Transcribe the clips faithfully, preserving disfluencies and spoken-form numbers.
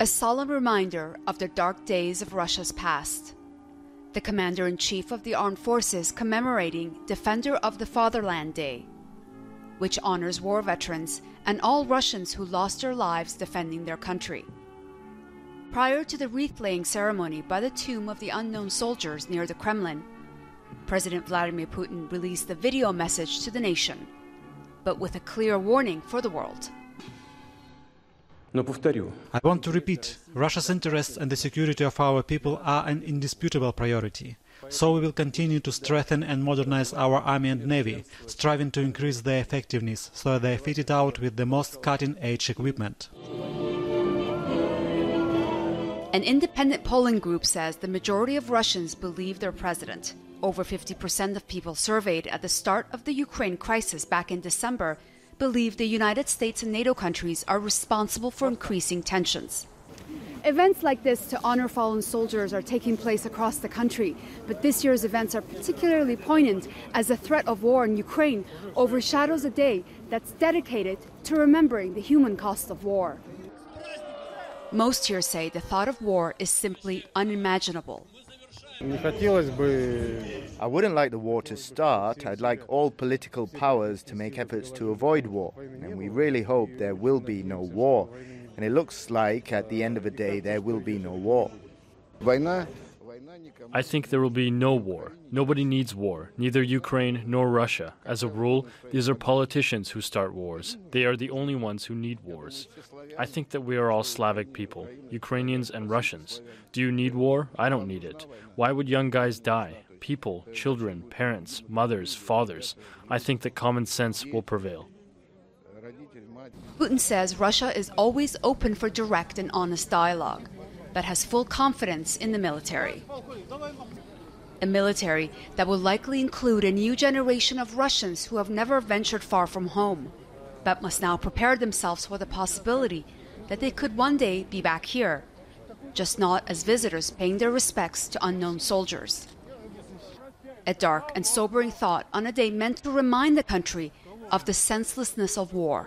a solemn reminder of the dark days of Russia's past. The Commander-in-Chief of the Armed Forces commemorating Defender of the Fatherland Day, which honors war veterans and all Russians who lost their lives defending their country. Prior to the wreath-laying ceremony by the tomb of the unknown soldiers near the Kremlin, President Vladimir Putin released a video message to the nation, but with a clear warning for the world. I want to repeat, Russia's interests and the security of our people are an indisputable priority. So we will continue to strengthen and modernize our army and navy, striving to increase their effectiveness so they are fitted out with the most cutting-edge equipment. An independent polling group says the majority of Russians believe their president. Over fifty percent of people surveyed at the start of the Ukraine crisis back in December believe the United States and NATO countries are responsible for increasing tensions. Events like this to honor fallen soldiers are taking place across the country, but this year's events are particularly poignant as the threat of war in Ukraine overshadows a day that's dedicated to remembering the human cost of war. Most here say the thought of war is simply unimaginable. I wouldn't like the war to start. I'd like all political powers to make efforts to avoid war. And we really hope there will be no war. And it looks like at the end of the day there will be no war. I think there will be no war. Nobody needs war, neither Ukraine nor Russia. As a rule, these are politicians who start wars. They are the only ones who need wars. I think that we are all Slavic people, Ukrainians and Russians. Do you need war? I don't need it. Why would young guys die? People, children, parents, mothers, fathers. I think that common sense will prevail. Putin says Russia is always open for direct and honest dialogue, but has full confidence in the military. A military that will likely include a new generation of Russians who have never ventured far from home, but must now prepare themselves for the possibility that they could one day be back here, just not as visitors paying their respects to unknown soldiers. A dark and sobering thought on a day meant to remind the country of the senselessness of war.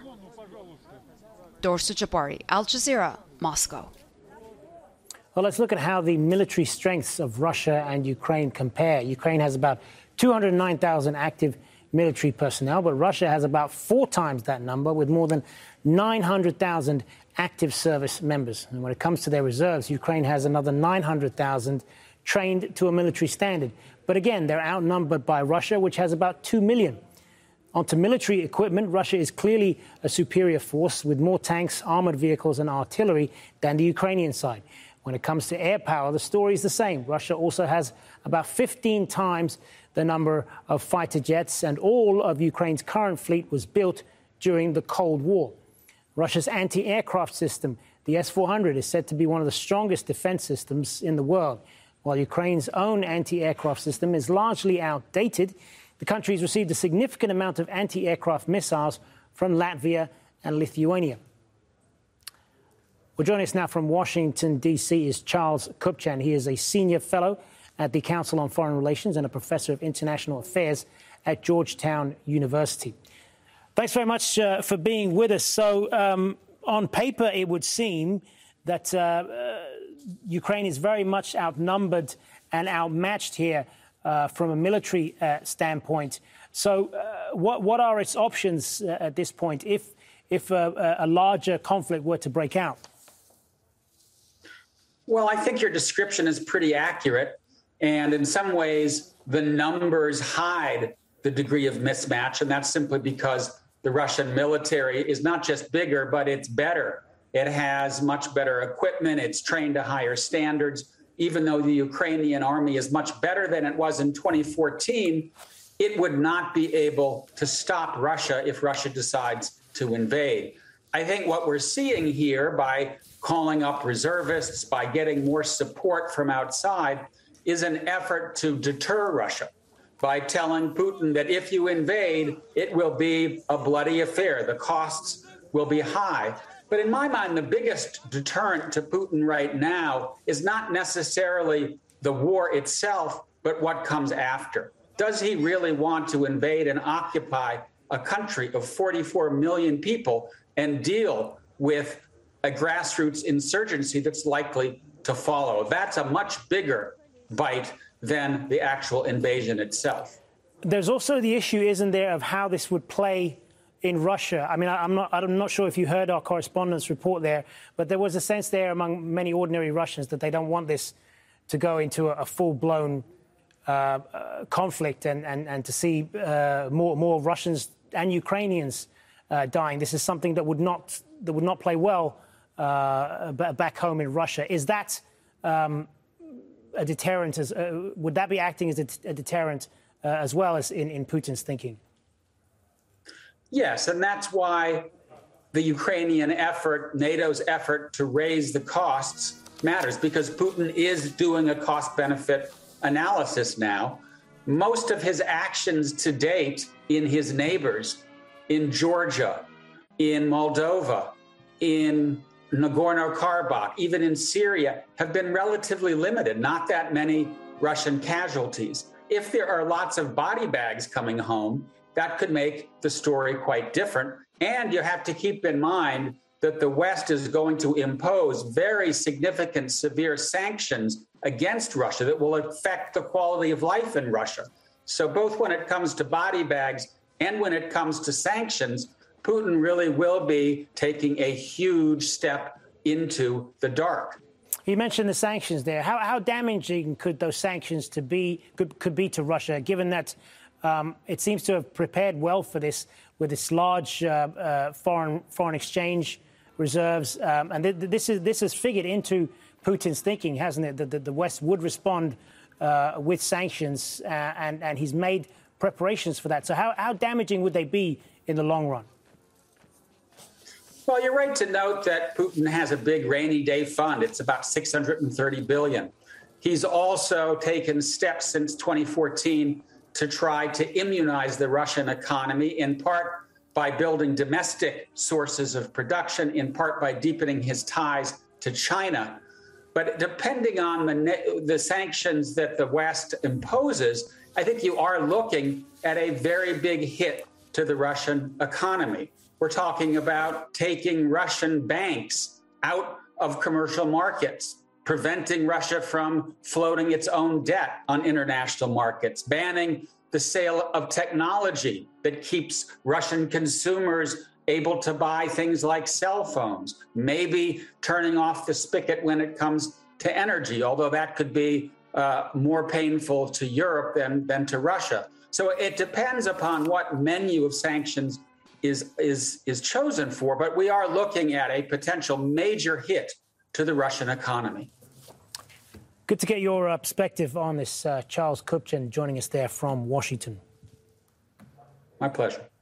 Dorsa Jabari, Al Jazeera, Moscow. Well, let's look at how the military strengths of Russia and Ukraine compare. Ukraine has about two hundred nine thousand active military personnel, but Russia has about four times that number with more than nine hundred thousand active service members. And when it comes to their reserves, Ukraine has another nine hundred thousand trained to a military standard. But again, they're outnumbered by Russia, which has about two million. Onto military equipment, Russia is clearly a superior force with more tanks, armored vehicles and artillery than the Ukrainian side. When it comes to air power, the story is the same. Russia also has about fifteen times the number of fighter jets, and all of Ukraine's current fleet was built during the Cold War. Russia's anti-aircraft system, the S four hundred, is said to be one of the strongest defense systems in the world. While Ukraine's own anti-aircraft system is largely outdated, the country has received a significant amount of anti-aircraft missiles from Latvia and Lithuania. Well, joining us now from Washington, D C is Charles Kupchan. He is a senior fellow at the Council on Foreign Relations and a professor of international affairs at Georgetown University. Thanks very much uh, for being with us. So, um, on paper, it would seem that uh, uh, Ukraine is very much outnumbered and outmatched here uh, from a military uh, standpoint. So, uh, what, what are its options uh, at this point if, if uh, a larger conflict were to break out? Well, I think your description is pretty accurate. And in some ways, the numbers hide the degree of mismatch. And that's simply because the Russian military is not just bigger, but it's better. It has much better equipment. It's trained to higher standards. Even though the Ukrainian army is much better than it was in twenty fourteen, it would not be able to stop Russia if Russia decides to invade. I think what we're seeing here by calling up reservists, by getting more support from outside, is an effort to deter Russia by telling Putin that if you invade, it will be a bloody affair. The costs will be high. But in my mind, the biggest deterrent to Putin right now is not necessarily the war itself, but what comes after. Does he really want to invade and occupy a country of forty-four million people and deal with a grassroots insurgency that's likely to follow. That's a much bigger bite than the actual invasion itself. There's also the issue, isn't there, of how this would play in Russia. I mean, I'm not, I'm not sure if you heard our correspondent's report there, but there was a sense there among many ordinary Russians that they don't want this to go into a, a full-blown uh, uh, conflict and, and, and to see uh, more, more Russians and Ukrainians uh, dying. This is something that would not, that would not play well uh, back home in Russia. Is that um, a deterrent? As, uh, would that be acting as a, a deterrent uh, as well as in, in Putin's thinking? Yes, and that's why the Ukrainian effort, NATO's effort to raise the costs matters, because Putin is doing a cost-benefit analysis now. Most of his actions to date in his neighbors, in Georgia, in Moldova, in Nagorno-Karabakh, even in Syria, have been relatively limited, not that many Russian casualties. If there are lots of body bags coming home, that could make the story quite different. And you have to keep in mind that the West is going to impose very significant, severe sanctions against Russia that will affect the quality of life in Russia. So both when it comes to body bags and when it comes to sanctions, Putin really will be taking a huge step into the dark. You mentioned the sanctions there. How, how damaging could those sanctions to be could, could be to Russia, given that um, it seems to have prepared well for this with its large uh, uh, foreign foreign exchange reserves, um, and th this is this has figured into Putin's thinking, hasn't it? That the, the West would respond uh, with sanctions, uh, and and he's made preparations for that. So how how damaging would they be in the long run? Well, you're right to note that Putin has a big rainy day fund. It's about six hundred thirty billion dollars. He's also taken steps since twenty fourteen to try to immunize the Russian economy, in part by building domestic sources of production, in part by deepening his ties to China. But depending on the, the sanctions that the West imposes, I think you are looking at a very big hit to the Russian economy. We're talking about taking Russian banks out of commercial markets, preventing Russia from floating its own debt on international markets, banning the sale of technology that keeps Russian consumers able to buy things like cell phones, maybe turning off the spigot when it comes to energy, although that could be uh, more painful to Europe than, than to Russia. So it depends upon what menu of sanctions is, is, is chosen for, but we are looking at a potential major hit to the Russian economy. Good to get your uh, perspective on this. Uh, Charles Kupchan joining us there from Washington. My pleasure.